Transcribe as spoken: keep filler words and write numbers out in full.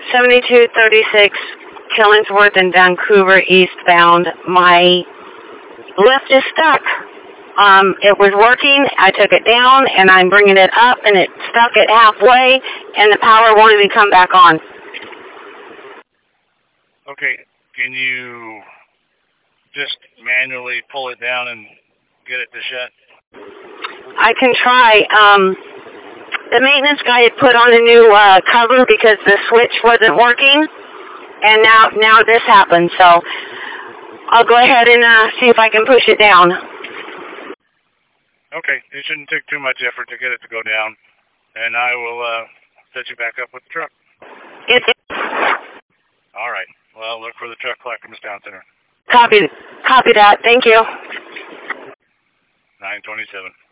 seventy-two thirty-six Killingsworth and Vancouver eastbound. My lift is stuck. Um, it was working. I took it down, and I'm bringing it up, and it stuck it halfway, and the power won't even come back on. Okay, can you just manually pull it down and get it to shut? I can try. Um, the maintenance guy had put on a new uh, cover because the switch wasn't working, and now now this happened. So I'll go ahead and uh, see if I can push it down. Okay, it shouldn't take too much effort to get it to go down, and I will uh, set you back up with the truck. It, it, All right. Well, look for the truck Clackamas Town Center. Copy, copy that. Thank you. nine twenty-seven.